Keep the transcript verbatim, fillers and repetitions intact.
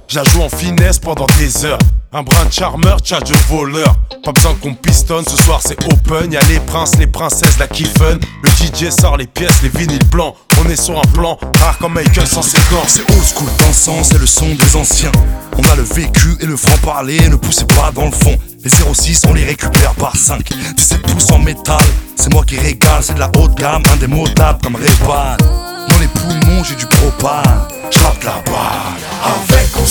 Je la joue en finesse pendant des heures. Un brin de charmeur, tchat de voleur. Pas besoin qu'on pistonne, ce soir c'est open. Y'a les princes, les princesses, la kiffen. Le D J sort les pièces, les vinyles blancs. On est sur un plan, rare comme Michael sans ses gants. C'est old school, dansant, c'est le son des anciens. On a le vécu et le franc-parler, ne poussez pas dans le fond. Les zéro six, on les récupère par cinq. Tu sais, tous en métal, c'est moi qui régale. C'est de la haute gamme, indémodable comme Ray-Ban. Dans les poumons, j'ai du propane, j'rappe la balle. Avec